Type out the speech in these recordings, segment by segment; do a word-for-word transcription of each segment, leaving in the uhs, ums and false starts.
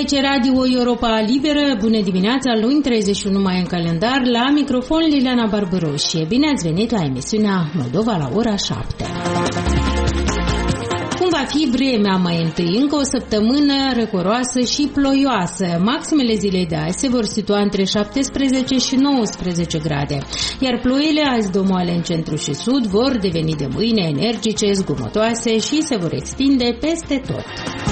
Aici Radio Europa Liberă, bună dimineața, luni treizeci și unu mai în calendar, la microfon Liliana Barbaroșie. Bine ați venit la emisiunea Moldova la ora șapte. Cum va fi vremea mai întâi? Încă o săptămână răcoroasă și ploioasă. Maximele zilei de azi se vor situa între șaptesprezece și nouăsprezece grade, iar ploile azi domoale în centru și sud vor deveni de mâine energice, zgomotoase și se vor extinde peste tot.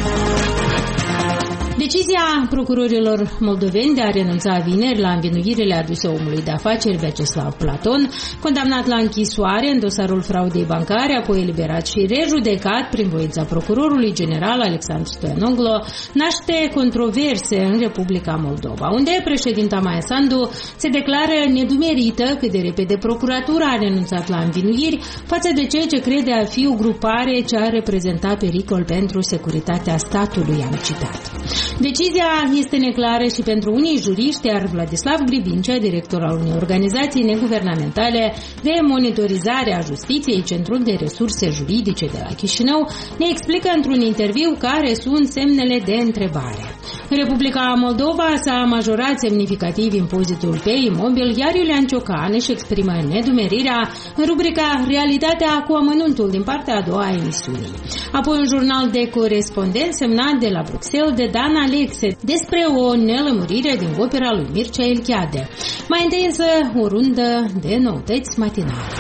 Decizia procurorilor moldoveni de a renunța vineri la învinuirile aduse omului de afaceri Vyacheslav Platon, condamnat la închisoare în dosarul fraudei bancare, apoi eliberat și rejudecat prin voința procurorului general Alexandru Stoianoglo, naște controverse în Republica Moldova, unde președinta Maia Sandu se declară nedumerită cât de repede procuratura a renunțat la învinuiri față de ceea ce crede a fi o grupare ce a reprezentat pericol pentru securitatea statului, am citat. Decizia este neclară și pentru unii juriști, iar Vladislav Grivincea, director al unei organizații neguvernamentale de monitorizare a justiției, Centrul de Resurse Juridice de la Chișinău, ne explică într-un interviu care sunt semnele de întrebare. În Republica Moldova s-a majorat semnificativ impozitul pe imobil, iar Iulian Ciocan își exprimă nedumerirea în rubrica Realitatea cu amănuntul din partea a doua a emisiunii. Apoi un jurnal de corespondent semnat de la Bruxelles de Dan Alexe despre o nelămurire din opera lui Mircea Eliade. Mai întâi însă o rundă de noutăți matinale.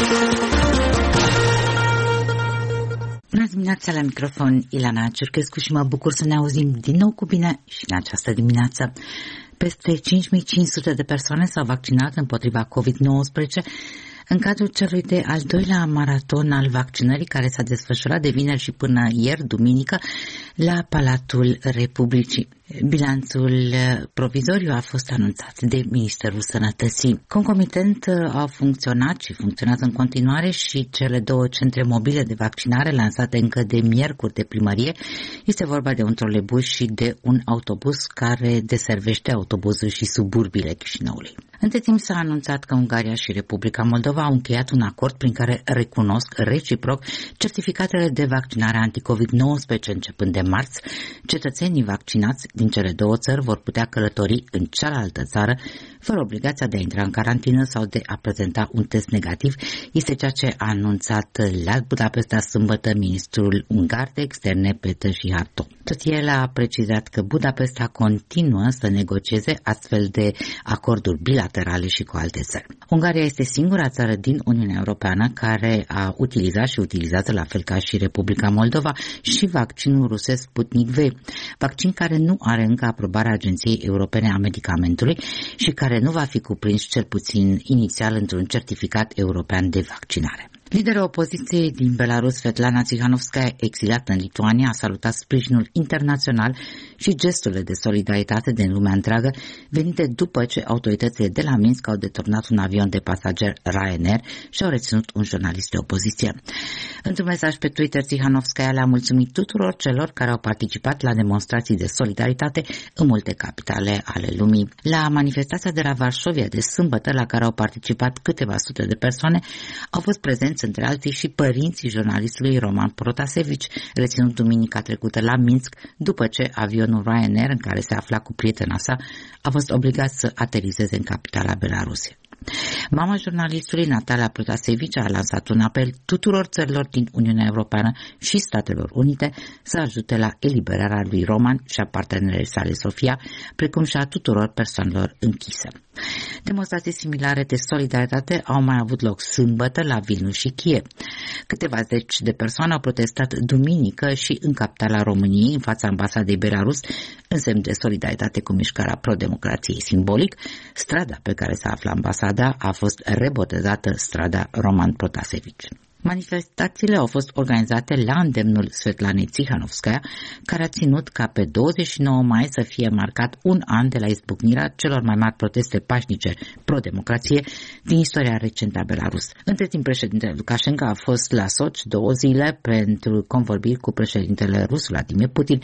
Bună dimineața, la microfon Ilana Cercescu și mă bucur să ne auzim din nou cu bine și în această dimineață. Peste cinci mii cinci sute de persoane s-au vaccinat împotriva covid nouăsprezece în cadrul celui de al doilea maraton al vaccinării, care s-a desfășurat de vineri și până ieri, duminică, la Palatul Republicii. Bilanțul provizoriu a fost anunțat de Ministerul Sănătății. Concomitent au funcționat și funcționează în continuare și cele două centre mobile de vaccinare lansate încă de miercuri de primărie. Este vorba de un trolebus și de un autobuz care deservește autobuzul și suburbile Chișinăului. Între timp s-a anunțat că Ungaria și Republica Moldova au încheiat un acord prin care recunosc reciproc certificatele de vaccinare anticovid nouăsprezece începând de marți. Cetățenii vaccinați din cele două țări vor putea călători în cealaltă țară fără obligația de a intra în carantină sau de a prezenta un test negativ. Este ceea ce a anunțat la Budapesta sâmbătă ministrul ungar de externe Peter Szijjártó. Tot el a precizat că Budapesta continuă să negocieze astfel de acorduri bilaterale și cu alte țări. Ungaria este singura țară din Uniunea Europeană care a utilizat și utilizează, la fel ca și Republica Moldova, și vaccinul rusesc Sputnik V, vaccin care nu are încă aprobarea Agenției Europene a Medicamentului și care nu va fi cuprins cel puțin inițial într-un certificat european de vaccinare. Liderul opoziției din Belarus, Svetlana Tsikhanovskaya, exilată în Lituania, a salutat sprijinul internațional și gesturile de solidaritate din lumea întreagă venite după ce autoritățile de la Minsk au deturnat un avion de pasageri Ryanair și au reținut un jurnalist de opoziție. Într-un mesaj pe Twitter, Tsikhanovskaya le-a mulțumit tuturor celor care au participat la demonstrații de solidaritate în multe capitale ale lumii. La manifestația de la Varșovia de sâmbătă, la care au participat câteva sute de persoane, au fost prezenți între alții și părinții jurnalistului Roman Protasevich, reținut duminica trecută la Minsk după ce avionul Ryanair, în care se afla cu prietena sa, a fost obligat să aterizeze în capitala Belarusiei. Mama jurnalistului, Natalia Protasevich, a lansat un apel tuturor țărilor din Uniunea Europeană și Statelor Unite să ajute la eliberarea lui Roman și a partenerei sale Sofia, precum și a tuturor persoanelor închise. Demonstrații similare de solidaritate au mai avut loc sâmbătă la Vilnius și Kiev. Câteva zeci de persoane au protestat duminică și în capitala României, în fața ambasadei Belarus, în semn de solidaritate cu mișcarea pro-democrației. Simbolic, strada pe care se află ambasada a fost rebotezată strada Roman Protasevich. Manifestațiile au fost organizate la îndemnul Svetlanei Tsikhanovskaya, care a ținut ca pe douăzeci și nouă mai să fie marcat un an de la izbucnirea celor mai mari proteste pașnice pro-democrație din istoria recentă a Belarus. Între timp, președintele Lukashenko a fost la Sochi două zile pentru convorbiri cu președintele rus Vladimir Putin,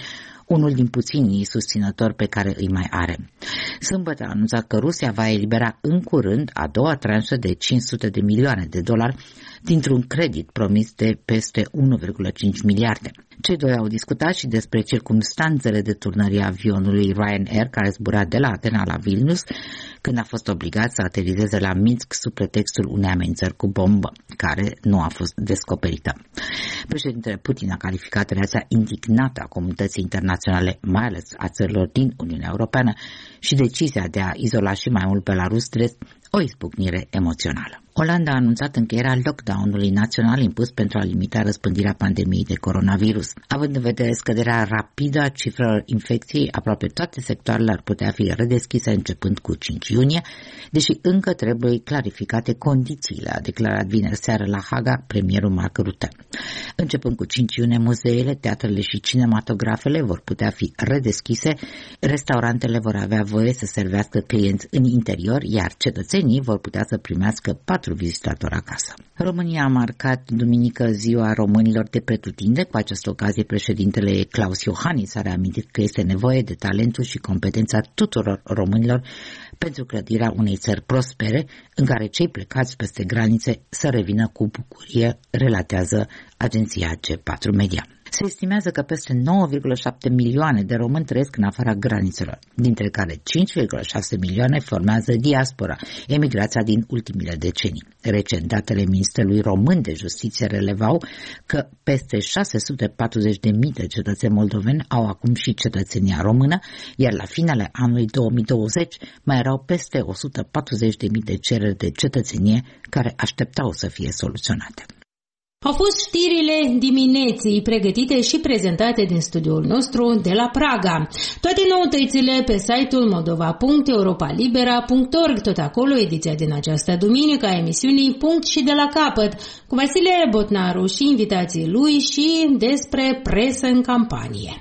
unul din puținii susținători pe care îi mai are. Sâmbătă a anunțat că Rusia va elibera în curând a doua tranșă de cinci sute de milioane de dolari dintr-un credit promis de peste unu virgulă cinci miliarde. Cei doi au discutat și despre circumstanțele de turnării avionului Ryanair care zbura de la Atena la Vilnius, când a fost obligat să aterizeze la Minsk sub pretextul unei amenințări cu bombă, care nu a fost descoperită. Președintele Putin a calificat reacția indignată a comunității internaționale, mai ales a țărilor din Uniunea Europeană, și decizia de a izola și mai mult Belarus drept o izbucnire emoțională. Olanda a anunțat încheierea lockdown-ului național impus pentru a limita răspândirea pandemiei de coronavirus. Având în vedere scăderea rapidă a cifrelor infecției, aproape toate sectoarele ar putea fi redeschise începând cu cinci iunie, deși încă trebuie clarificate condițiile, a declarat vineri seară la Haga premierul Mark Rutte. Începând cu cinci iunie, muzeele, teatrele și cinematografele vor putea fi redeschise, restaurantele vor avea voie să servească clienți în interior, iar cetățenii vor putea să primească patru vizitatori acasă. România a marcat duminică Ziua Românilor de pretutinde. Cu această ocazie, președintele Claus Iohannis a reamintit că este nevoie de talentul și competența tuturor românilor pentru clădirea unei țări prospere, în care cei plecați peste granițe să revină cu bucurie, relatează agenția G patru Media. Se estimează că peste nouă virgulă șapte milioane de români trăiesc în afara granițelor, dintre care cinci virgulă șase milioane formează diaspora, emigrația din ultimile decenii. Recent, datele Ministerului Român de Justiție relevau că peste șase sute patruzeci de mii de cetățeni moldoveni au acum și cetățenia română, iar la finele anului două mii douăzeci mai erau peste o sută patruzeci de mii de cereri de cetățenie care așteptau să fie soluționate. Au fost știrile dimineții pregătite și prezentate din studiul nostru de la Praga. Toate noutățile pe site-ul moldova punct europa libera punct org, tot acolo ediția din această duminică a emisiunii Punct și de la capăt, cu Vasile Botnaru și invitații lui și despre presă în campanie.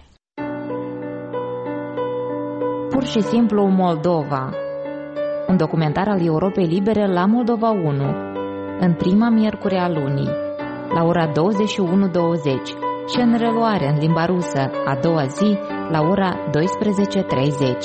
Pur și simplu Moldova. Un documentar al Europei Libere la Moldova unu, în prima miercuri a lunii, la ora douăzeci și unu douăzeci și în reluare în limba rusă a doua zi la ora douăsprezece treizeci.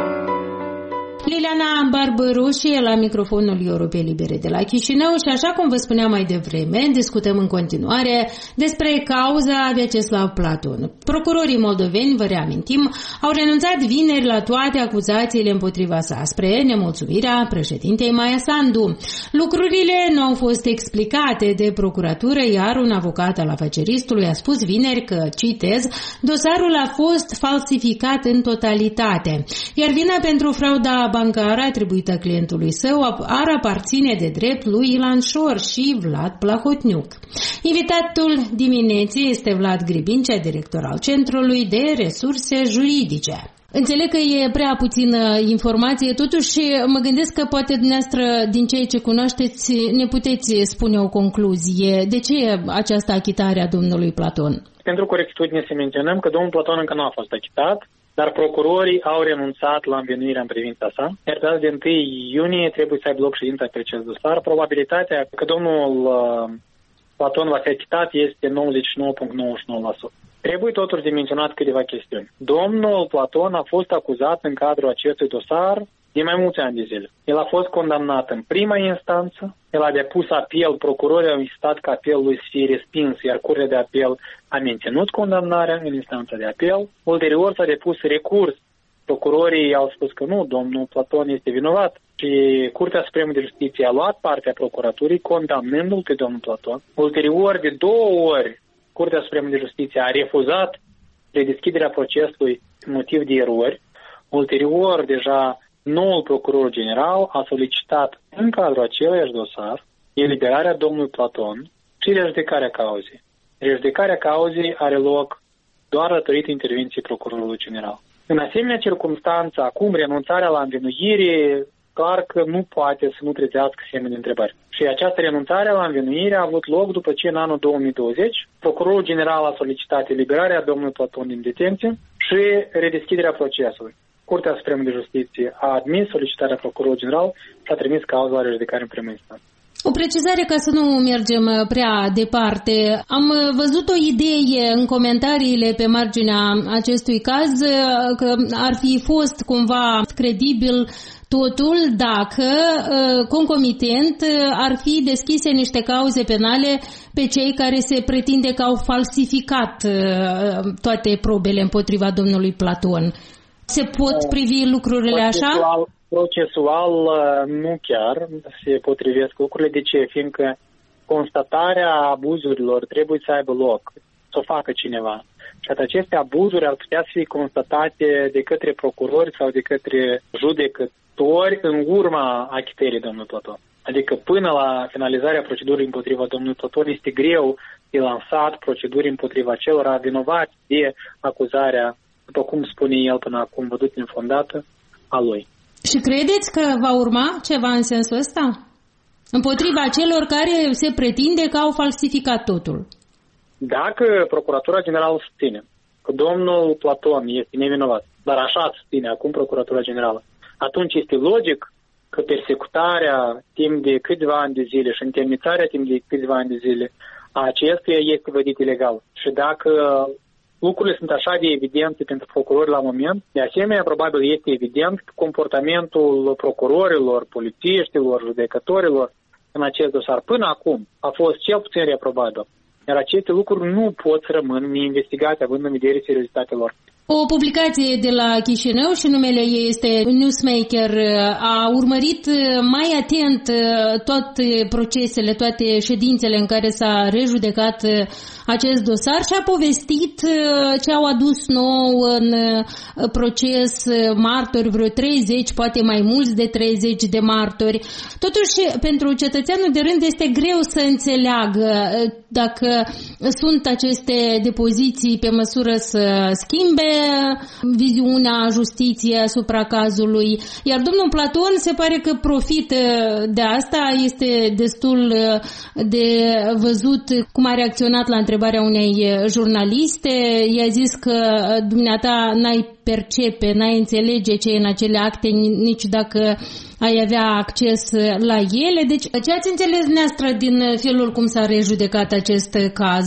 Liliana Barbaroș e la microfonul Europei Libere de la Chișinău și așa cum vă spuneam mai devreme, discutăm în continuare despre cauza Vyacheslav Platon. Procurorii moldoveni, vă reamintim, au renunțat vineri la toate acuzațiile împotriva sa spre nemulțumirea președintei Maia Sandu. Lucrurile nu au fost explicate de procuratură, iar un avocat al afaceristului a spus vineri că, citez, dosarul a fost falsificat în totalitate, iar vina pentru frauda bancară atribuită clientului său ar aparține de drept lui Ilan Șor și Vlad Plahotniuc. Invitatul dimineții este Vlad Gribincea, director al Centrului de Resurse Juridice. Înțeleg că e prea puțină informație, totuși mă gândesc că poate dumneavoastră, din ceea ce cunoașteți, ne puteți spune o concluzie. De ce această achitare a domnului Platon? Pentru corectitudine să menționăm că domnul Platon încă nu a fost achitat, dar procurorii au renunțat la învinuirea în privința sa, iar pe de întâi iunie trebuie să aibă loc ședința pe acest dosar. Probabilitatea că domnul Platon va fi achitat este nouăzeci și nouă virgulă nouăzeci și nouă la sută. Trebuie totuși de menționat câteva chestiuni. Domnul Platon a fost acuzat în cadrul acestui dosar de mai mulți ani de zile. El a fost condamnat în prima instanță, el a depus apel, procurorii au insistat ca apelul lui să fie respins, iar Curtea de Apel a menținut condamnarea în instanța de apel. Ulterior s-a depus recurs. Procurorii au spus că nu, domnul Platon este vinovat și Curtea Supremă de Justiție a luat partea procuraturii, condamnându-l pe domnul Platon. Ulterior, de două ori, Curtea Supremă de Justiție a refuzat redeschiderea procesului motiv de erori. Ulterior, deja, noul procuror general a solicitat în cadrul aceluiași dosar eliberarea domnului Platon și rejudecarea cauzei. Rejudecarea cauzei are loc doar datorită intervenției procurorului general. În asemenea circunstanță, acum renunțarea la învinuire, clar că nu poate să nu trezească semne de întrebări. Și această renunțare la învinuire a avut loc după ce în anul două mii douăzeci procurorul general a solicitat eliberarea domnului Platon din detenție și redeschiderea procesului. Curtea Supremă de Justiție a admis solicitarea procurorului general și a trimis cauza la rejudecare în primă instanță. O precizare ca să nu mergem prea departe. Am văzut o idee în comentariile pe marginea acestui caz că ar fi fost cumva credibil totul dacă concomitent ar fi deschise niște cauze penale pe cei care se pretinde că au falsificat toate probele împotriva domnului Platon. Se pot privi lucrurile așa? Procesual nu chiar se potrivesc lucrurile. De ce? Fiindcă constatarea abuzurilor trebuie să aibă loc, să o facă cineva. Și aceste abuzuri ar putea fi constatate de către procurori sau de către judecători în urma achitării domnului Platon. Adică până la finalizarea procedurii împotriva domnului Platon este greu de lansat proceduri împotriva celor vinovați de acuzarea, după cum spune el până acum, vădut infondată, a lui. Și credeți că va urma ceva în sensul ăsta? Împotriva celor care se pretinde că au falsificat totul? Dacă Procuratura Generală susține că domnul Platon este nevinovat, dar așa susține acum Procuratura Generală, atunci este logic că persecutarea timp de câțiva ani de zile și întemnițarea timp de câțiva ani de zile a acestuia este vădit ilegal. Și dacă lucrurile sunt așa de evidente pentru procurori la moment, de asemenea, probabil este evident că comportamentul procurorilor, polițiștilor, judecătorilor în acest dosar până acum a fost cel puțin reprobabil. Iar aceste lucruri nu pot să rămân neinvestigate, având în vedere seriozitatea lor. O publicație de la Chișinău și numele ei este Newsmaker a urmărit mai atent toate procesele, toate ședințele în care s-a rejudecat acest dosar și a povestit ce au adus nou în proces martori, vreo treizeci, poate mai mulți de treizeci de martori. Totuși, pentru cetățeanul de rând este greu să înțeleagă dacă sunt aceste depoziții pe măsură să schimbe viziunea justiției asupra cazului. Iar domnul Platon se pare că profită de asta, este destul de văzut cum a reacționat la întrebarea unei jurnaliste. I-a zis că dumneata n-ai percepe, n-ai înțelege ce e în acele acte, nici dacă ai avea acces la ele. Deci, ce ați înțeles dumneavoastră din felul cum s-a rejudecat acest caz?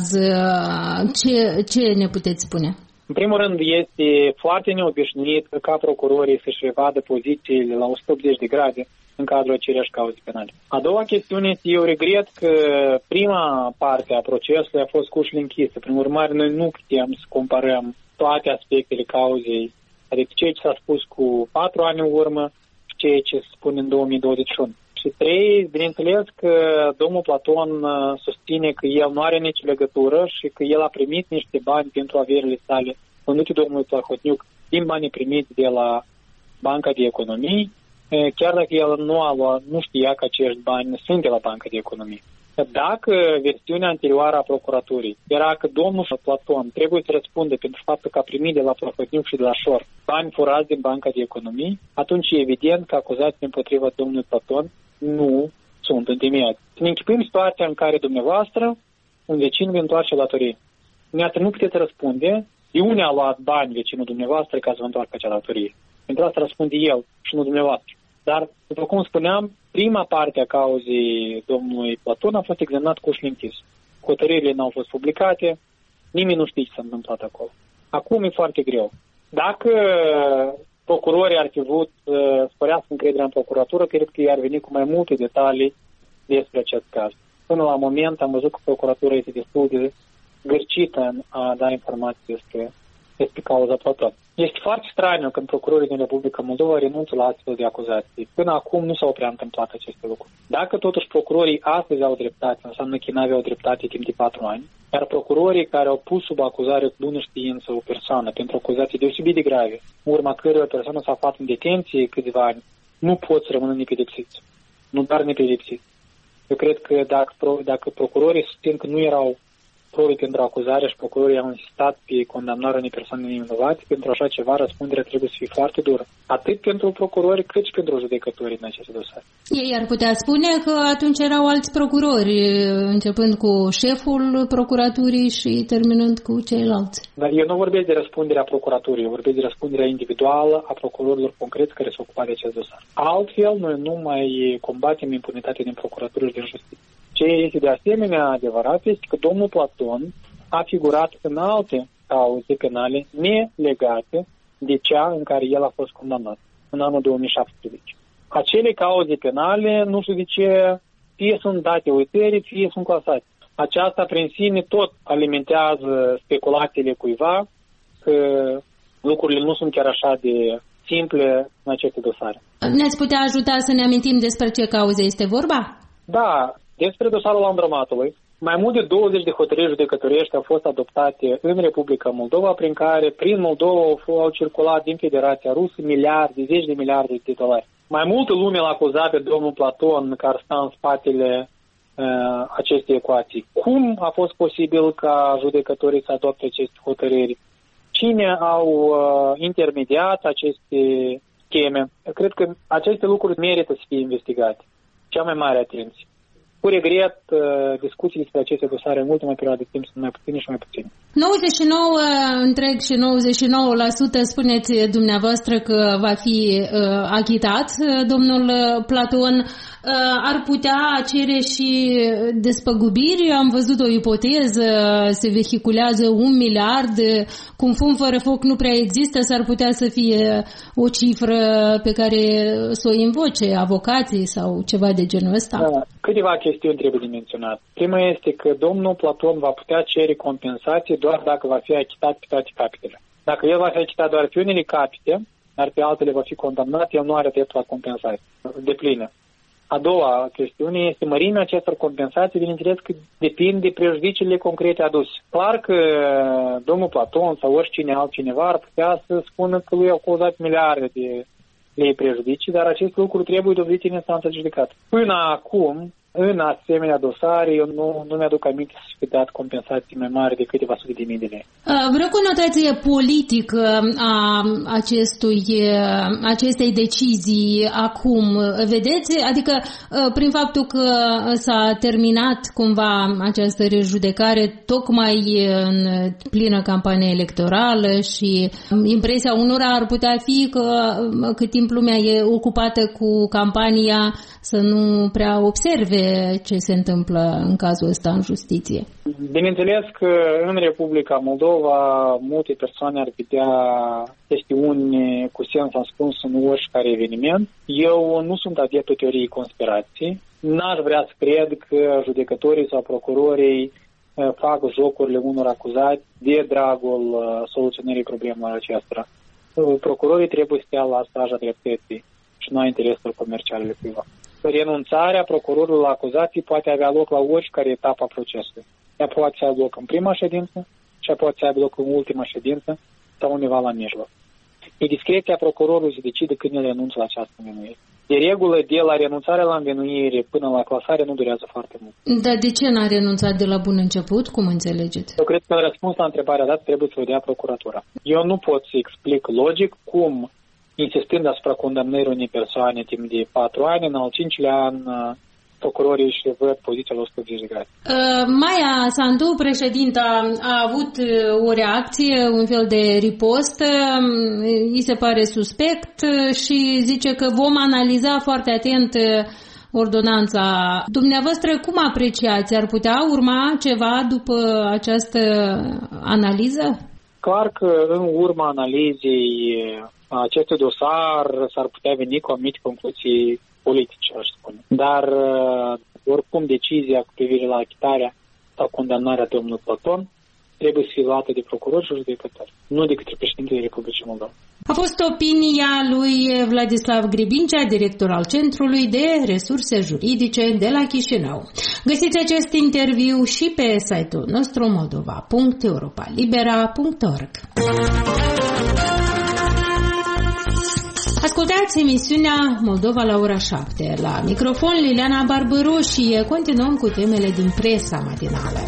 Ce, ce ne puteți spune? În primul rând, este foarte neobișnuit ca procurorii să-și revadă pozițiile la o sută optzeci de grade în cadrul aceleiași cauze penale. A doua chestiune este, eu regret că prima parte a procesului a fost cu ușile închise. Prin urmare, noi nu putem să comparăm toate aspectele cauzei, adică ceea ce s-a spus cu patru ani în urmă și ceea ce se spune în două mii douăzeci și unu. Și trei, bineînțeles că domnul Platon susține că el nu are nicio legătură și că el a primit niște bani pentru averile sale vândute domnului Plahotniuc din banii primiți de la Banca de Economii, chiar dacă el nu, a luat, nu știa că acești bani sunt de la Banca de Economii. Dacă versiunea anterioară a procuraturii era că domnul Platon trebuie să răspundă pentru faptul că a primit de la Plahotniuc și de la Șor bani furați din Banca de Economii, atunci e evident că acuzații împotriva domnului Platon nu sunt întemeiate. Să ne închipuim situația în care dumneavoastră, un vecin vă întoarce datorie. Dumneavoastră nu puteți răspunde de unde a luat bani vecinul dumneavoastră ca să vă întoarcă acea datorie. Pentru asta răspunde el și nu dumneavoastră. Dar, după cum spuneam, prima parte a cauzei domnului Platon a fost examinat cu ușile închise. Hotărârile n-au fost publicate, nimeni nu știe ce s-a întâmplat acolo. Acum e foarte greu. Dacă procurorii ar fi vrut să spărească încrederea în procuratură, cred că i-ar veni cu mai multe detalii despre acest caz. Până la moment am văzut că procuratura este destul de gârcită în a da informații despre, despre cauza Platon. Este foarte straniu când procurorii din Republica Moldova renunță la astfel de acuzații. Până acum nu s-au prea întâmplat aceste lucruri. Dacă totuși procurorii astăzi au dreptate, înseamnă că n-aveau dreptate timp de patru ani, iar procurorii care au pus sub acuzare cu bună știință o persoană pentru acuzații deosebit de grave, în urma cărora persoana s-a aflat în detenție câțiva ani, nu pot să rămână nepedepsiți. Nu doar nepedepsiți. Eu cred că dacă, dacă procurorii susțin că nu erau probe pentru acuzare și procurorii au insistat pe condamnarea unei persoane nevinovate, pentru așa ceva răspunderea trebuie să fie foarte dură. Atât pentru procurori cât și pentru judecătorii în aceste dosare. Ei ar putea spune că atunci erau alți procurori, începând cu șeful procuraturii și terminând cu ceilalți. Dar eu nu vorbesc de răspunderea procuraturii, eu vorbesc de răspunderea individuală a procurorilor concreți care se ocupa de acest dosar. Altfel, noi nu mai combatem impunitatea din procuratură și din justiție. Ce este de asemenea adevărat este că domnul Platon a figurat în alte cauze penale nelegate de cea în care el a fost condamnat în anul două mii șaptesprezece. Acele cauze penale, nu știu de ce, fie sunt date uitării, fie sunt clasate. Aceasta prin sine tot alimentează speculațiile cuiva că lucrurile nu sunt chiar așa de simple în aceste dosare. Ne-ați putea ajuta să ne amintim despre ce cauze este vorba? Da, despre dosarul Landromatului. Mai mult de douăzeci de hotărâri judecătorești au fost adoptate în Republica Moldova, prin care prin Moldova au circulat din Federația Rusă miliarde, zeci de miliarde de dolari. Mai multă lume l-a acuzat pe domnul Platon care stă în spatele uh, acestei ecuații. Cum a fost posibil ca judecătorii să adopte aceste hotărâri? Cine au uh, intermediat aceste scheme? Cred că aceste lucruri merită să fie investigate. Cea mai mare atenție. Cu regret, discuții despre aceste dosare în ultima perioadă de timp sunt mai puține și mai puține. nouăzeci și nouă întreg și nouăzeci și nouă la sută spuneți dumneavoastră că va fi uh, achitat domnul Platon. Uh, ar putea cere și despăgubiri? Am văzut o ipoteză, se vehiculează un miliard, cum fum fără foc nu prea există, s-ar putea să fie o cifră pe care să o invoce avocații sau ceva de genul ăsta? Da, câteva chestiuni trebuie de menționat. Prima este că domnul Platon va putea cere compensație doar dacă va fi achitat pe toate capitele. Dacă el va fi achitat doar pe unele capite, dar pe altele va fi condamnat, el nu are dreptul la compensație de plină. A doua chestiune este mărimea acestor compensații, bineînțeles că depinde de prejudiciile concrete aduse. Clar că domnul Platon sau oricine altcineva ar putea să spună că lui au cauzat miliarde de lei prejudicii, dar acest lucru trebuie dovedit în instanță judecată. Până acum, în asemenea dosare, eu nu, nu mi-aduc aminte să fi dat compensații mai mari de câteva sute de mii de lei. Vreo conotație politică a acestui, acestei decizii acum, vedeți? Adică prin faptul că s-a terminat cumva această rejudecare tocmai în plină campanie electorală și impresia unora ar putea fi că cât timp lumea e ocupată cu campania să nu prea observe ce se întâmplă în cazul ăsta în justiție. Bineînțeles că în Republica Moldova multe persoane ar vedea chestiuni cu sens ascuns în oricare eveniment. Eu nu sunt adeptul teoriei conspirației. N-aș vrea să cred că judecătorii sau procurorii fac jocurile unor acuzați de dragul soluționării problemelor acestora. Procurorii trebuie să stea la straja dreptății și nu a intereselor comerciale cuiva. Renunțarea procurorului la acuzații poate avea loc la oricare etapă a procesului. Ea poate să aibă loc în prima ședință și ea poate să aibă loc în ultima ședință sau undeva la mijloc. E discreția procurorului să decide când el renunță la această învinuire. De regulă, de la renunțarea la învinuire până la clasare nu durează foarte mult. Dar de ce n-a renunțat de la bun început? Cum înțelegeți? Eu cred că răspuns la întrebarea dată trebuie să o dea procuratura. Eu nu pot să explic logic cum, insistând asupra condamnării unei persoane timp de patru ani, în al cincilea an procurorii își văd poziția la o sută optzeci de grade. Uh, Maia Sandu, președinta, a avut o reacție, un fel de ripost, îi se pare suspect și zice că vom analiza foarte atent ordonanța. Dumneavoastră, cum apreciați? Ar putea urma ceva după această analiză? Clar că în urma analizei acestui dosar s-ar putea veni cu anumite concluzii politice, aș spune. Dar, oricum, decizia cu privire la achitarea sau condamnarea domnului Platon trebuie să fie luată de procuror și judecători, nu de către președintele Republicii Moldova. A fost opinia lui Vladislav Gribincea, director al Centrului de Resurse Juridice de la Chișinău. Găsiți acest interviu și pe site-ul nostru moldova punct europa libera punct org. Ascultați emisiunea Moldova la ora șapte. La microfon Liliana Barbăru și continuăm cu temele din presa matinală.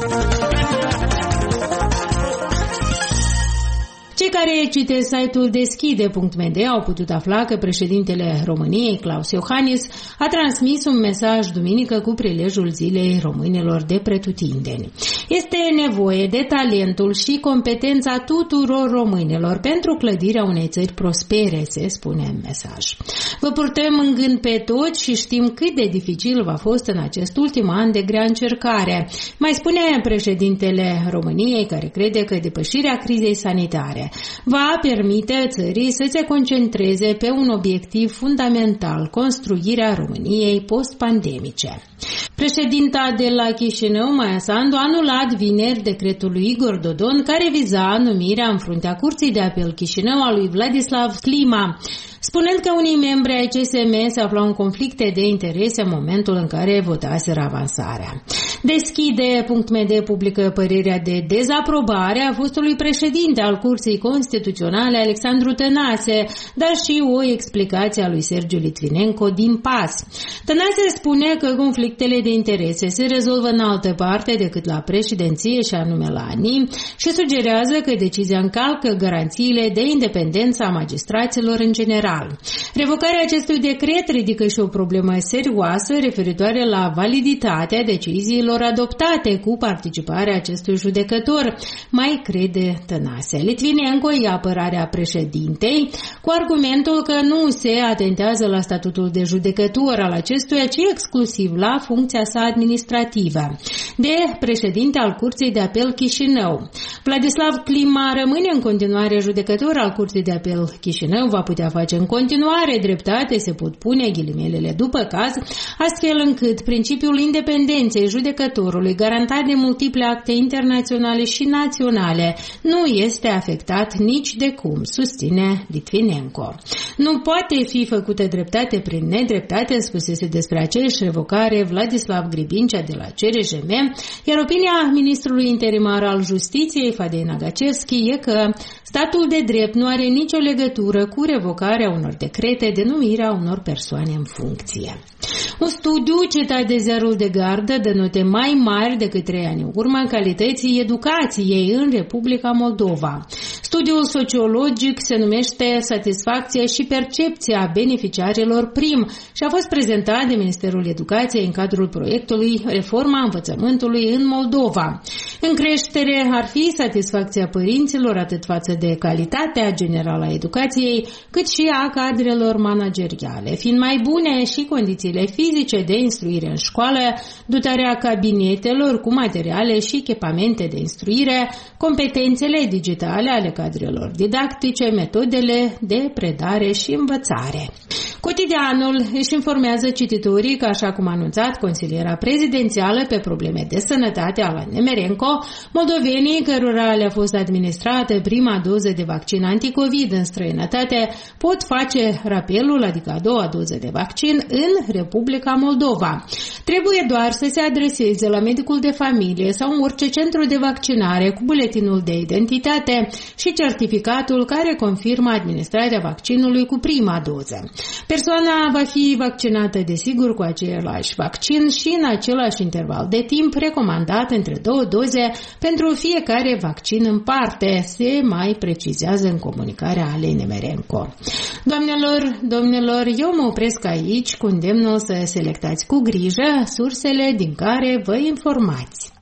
Cei care citesc site-ul deschide punct m d au putut afla că președintele României, Klaus Iohannis, a transmis un mesaj duminică cu prilejul Zilei Românilor de pretutindeni. Este nevoie de talentul și competența tuturor românilor pentru clădirea unei țări prospere, se spune în mesaj. Vă purtăm în gând pe toți și știm cât de dificil v-a fost în acest ultim an de grea încercare, mai spune președintele României, care crede că depășirea crizei sanitare va permite țării să se concentreze pe un obiectiv fundamental, construirea României post-pandemice. Președinta de la Chișinău, Maia Sandu, a anulat vineri decretul lui Igor Dodon, care viza numirea în fruntea Curții de Apel Chișinău a lui Vladislav Klima, spunând că unii membri ai C S M se aflau în conflicte de interese în momentul în care votaseră avansarea. Deschide punct m d publică părerea de dezaprobare a fostului președinte al Curții Constituționale, Alexandru Tănase, dar și o explicație a lui Sergiu Litvinenko din P A S. Tănase spune că conflictele de interese se rezolvă în altă parte decât la președinție, și anume la A N I, și sugerează că decizia încalcă garanțiile de independență a magistraților în general. Revocarea acestui decret ridică și o problemă serioasă referitoare la validitatea deciziilor adoptate cu participarea acestui judecător, mai crede Tănase. Litvinenko ia apărarea președintei cu argumentul că nu se atentează la statutul de judecător al acestuia, ci exclusiv la funcția sa administrativă de președinte al Curții de Apel Chișinău. Vladislav Klima rămâne în continuare judecător al Curții de Apel Chișinău, va putea face în continuare dreptate, se pot pune ghilimelele după caz, astfel încât principiul independenței judecătorului, garantat de multiple acte internaționale și naționale, nu este afectat nici de cum, susține Litvinenko. Nu poate fi făcută dreptate prin nedreptate, spusese despre aceeași revocare Vladislav Gribincea de la C R J M, iar opinia ministrului interimar al Justiției, Fadei Nagacevski, e că statul de drept nu are nicio legătură cu revocarea unor decrete de numire a unor persoane în funcție. Un studiu citat de Ziarul de Gardă dă note mai mari decât trei ani în urmă calității educației în Republica Moldova. Studiul sociologic se numește Satisfacția și percepția beneficiarilor prim și a fost prezentat de Ministerul Educației în cadrul proiectului Reforma învățământului în Moldova. În creștere ar fi satisfacția părinților atât față de calitatea generală a educației, cât și a cadrelor manageriale, fiind mai bune și condițiile fizice de instruire în școală, dotarea cabinetelor cu materiale și echipamente de instruire, competențele digitale ale cadrelor didactice, metodele de predare și învățare. Cotidianul își informează cititorii că, așa cum a anunțat consiliera prezidențială pe probleme de sănătate, Alan Nemerenko, moldovenii cărora le-a fost administrată prima doză de vaccin anticovid în străinătate pot face rapelul, adică a doua doză de vaccin, în Republica Moldova. Trebuie doar să se adreseze la medicul de familie sau în orice centru de vaccinare cu buletinul de identitate și certificatul care confirmă administrarea vaccinului cu prima doză. Persoana va fi vaccinată, desigur, cu același vaccin și în același interval de timp recomandat între două doze pentru fiecare vaccin în parte, se mai precizează în comunicarea Alei Nemerenko. Doamnelor, domnilor, eu mă opresc aici cu îndemnul să selectați cu grijă sursele din care vă informați.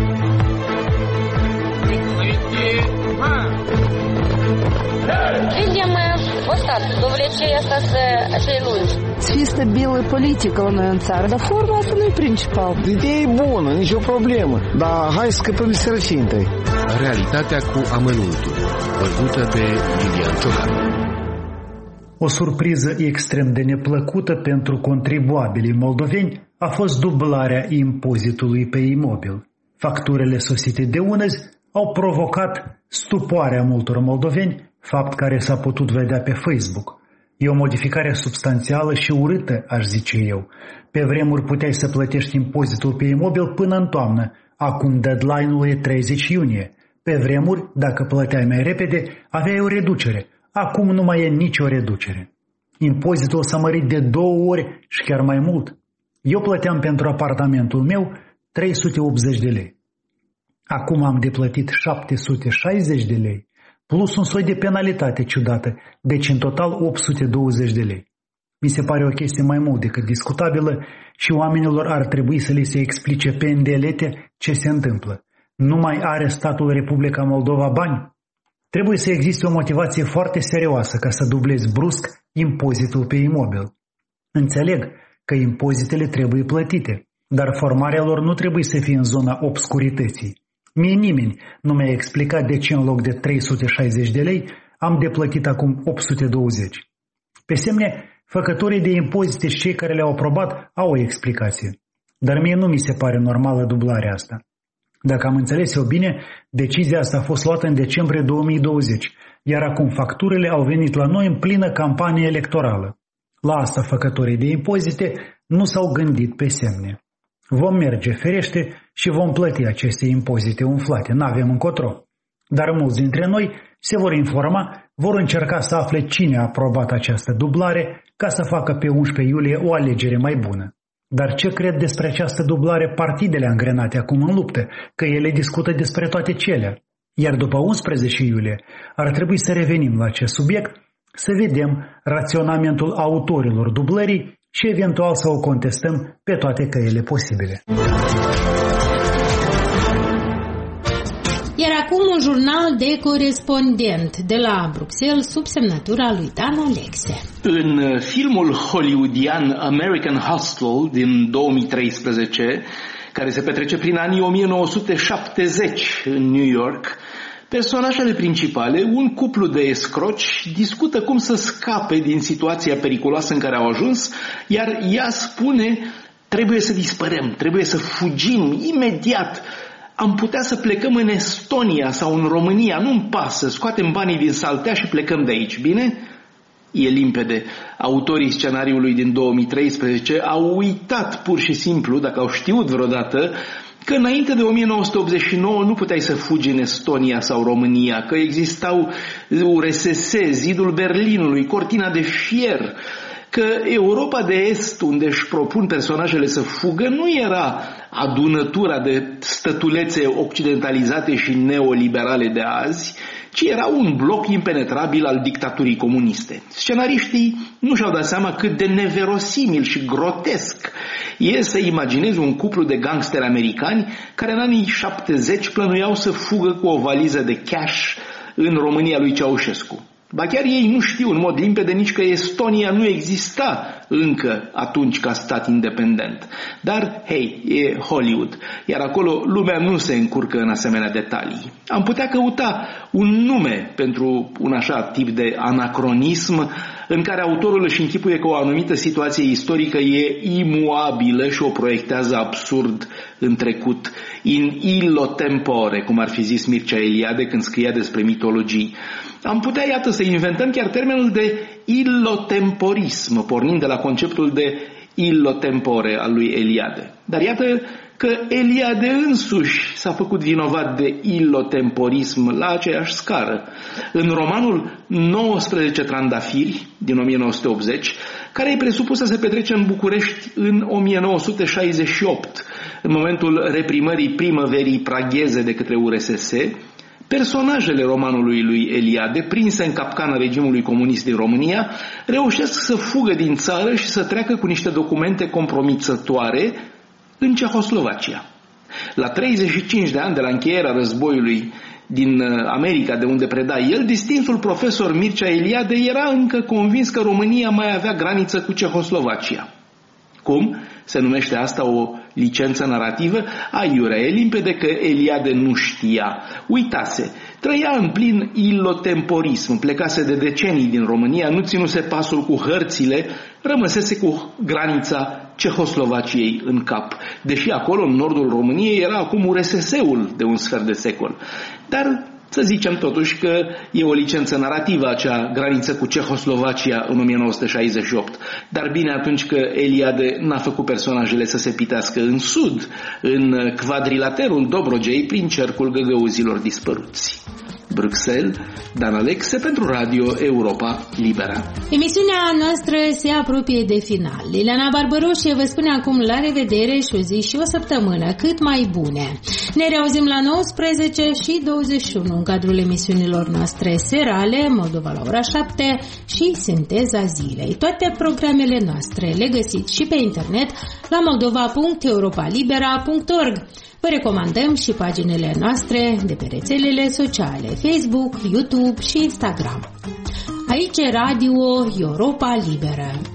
До влечения остаться acei lungi. Să fie stabilă politică la noi în țară, dar forma asta nu e principal. Ideea e bună, nicio problemă, dar hai să scăpăm de sărăcie întâi. Realitatea cu amănuntul, văzută de Lilian Ciocan. O surpriză extrem de neplăcută pentru contribuabilii moldoveni a fost dublarea impozitului pe imobil. Facturile sosite de unăzi au provocat stupoarea multor moldoveni, fapt care s-a putut vedea pe Facebook. E o modificare substanțială și urâtă, aș zice eu. Pe vremuri puteai să plătești impozitul pe imobil până în toamnă, acum deadline-ul e treizeci iunie. Pe vremuri, dacă plăteai mai repede, aveai o reducere. Acum nu mai e nicio reducere. Impozitul s-a mărit de două ori și chiar mai mult. Eu plăteam pentru apartamentul meu trei sute optzeci de lei. Acum am de plătit șapte sute șaizeci de lei, plus un soi de penalitate ciudată, deci în total opt sute douăzeci de lei. Mi se pare o chestie mai mult decât discutabilă și oamenilor ar trebui să li se explice pe îndelete ce se întâmplă. Nu mai are statul Republica Moldova bani? Trebuie să existe o motivație foarte serioasă ca să dublezi brusc impozitul pe imobil. Înțeleg că impozitele trebuie plătite, dar formarea lor nu trebuie să fie în zona obscurității. Mie nimeni nu mi-a explicat de ce în loc de trei sute șaizeci de lei am de plătit acum opt sute douăzeci. Pe semne, făcătorii de impozite și cei care le-au aprobat au o explicație, dar mie nu mi se pare normală dublarea asta. Dacă am înțeles eu bine, decizia asta a fost luată în decembrie două mii douăzeci, iar acum facturile au venit la noi în plină campanie electorală. La asta făcătorii de impozite nu s-au gândit pe semne. Vom merge ferește și vom plăti aceste impozite umflate, n-avem încotro. Dar mulți dintre noi se vor informa, vor încerca să afle cine a aprobat această dublare ca să facă pe unsprezece iulie o alegere mai bună. Dar ce cred despre această dublare partidele angrenate acum în luptă, că ele discută despre toate celea? Iar după unsprezece iulie ar trebui să revenim la acest subiect, să vedem raționamentul autorilor dublării și eventual să o contestăm pe toate căile posibile. Iar acum un jurnal de corespondent de la Bruxelles sub semnătura lui Dan Alexe. În filmul hollywoodian American Hustle din două mii treisprezece, care se petrece prin anii o mie nouă sute șaptezeci în New York, personajele principale, un cuplu de escroci, discută cum să scape din situația periculoasă în care au ajuns, iar ea spune: trebuie să dispărăm, trebuie să fugim imediat. Am putea să plecăm în Estonia sau în România, nu-mi pasă, scoatem banii din saltea și plecăm de aici, bine? E limpede. Autorii scenariului din două mii treisprezece au uitat pur și simplu, dacă au știut vreodată, că înainte de o mie nouă sute optzeci și nouă nu puteai să fugi în Estonia sau România, că existau U R S S, zidul Berlinului, cortina de fier, că Europa de Est, unde își propun personajele să fugă, nu era adunătura de stătulețe occidentalizate și neoliberale de azi, ci era un bloc impenetrabil al dictaturii comuniste. Scenariștii nu și-au dat seama cât de neverosimil și grotesc e să imaginezi un cuplu de gangsteri americani care în anii șaptezeci plănuiau să fugă cu o valiză de cash în România lui Ceaușescu. Ba chiar ei nu știu în mod limpede nici că Estonia nu exista încă atunci ca stat independent. Dar, hei, e Hollywood, iar acolo lumea nu se încurcă în asemenea detalii. Am putea căuta un nume pentru un așa tip de anacronism în care autorul își închipuie că o anumită situație istorică e imuabilă și o proiectează absurd în trecut, in illo tempore, cum ar fi zis Mircea Eliade când scria despre mitologii. Am putea, iată, să inventăm chiar termenul de illotemporism, pornind de la conceptul de illotempore al lui Eliade. Dar iată că Eliade însuși s-a făcut vinovat de illotemporism la aceeași scară. În romanul nouăsprezece trandafiri din o mie nouă sute optzeci, care e presupus să se petrece în București în o mie nouă sute șaizeci și opt, în momentul reprimării primăverii pragheze de către U R S S, personajele romanului lui Eliade, prinse în capcana regimului comunist din România, reușesc să fugă din țară și să treacă cu niște documente compromițătoare în Cehoslovacia. La treizeci și cinci de ani de la încheierea războiului din America, de unde preda el, distinsul profesor Mircea Eliade era încă convins că România mai avea graniță cu Cehoslovacia. Cum? Se numește asta o licență narrativă? Aiurea, e limpede că Eliade nu știa. Uitase, trăia în plin illotemporism, plecase de decenii din România, nu ținuse pasul cu hărțile, rămăsese cu granița Cehoslovaciei în cap. Deși acolo, în nordul României, era acum U R S S-ul de un sfert de secol. Dar să zicem totuși că e o licență narrativă acea graniță cu Cehoslovacia în o mie nouă sute șaizeci și opt. Dar bine atunci că Eliade n-a făcut personajele să se pitească în sud, în quadrilaterul Dobrogei, prin cercul găgăuzilor dispăruți. Bruxelles, Dan Alexe pentru Radio Europa Liberă. Emisiunea noastră se apropie de final. Liliana Barbaroșie vă spune acum la revedere și o zi și o săptămână cât mai bune. Ne reauzim la nouăsprezece și douăzeci și unu în cadrul emisiunilor noastre serale, Moldova la ora șapte și Sinteza Zilei. Toate programele noastre le găsiți și pe internet la moldova punct europa libera punct org. Vă recomandăm și paginile noastre de pe rețelele sociale, Facebook, YouTube și Instagram. Aici e Radio Europa Liberă.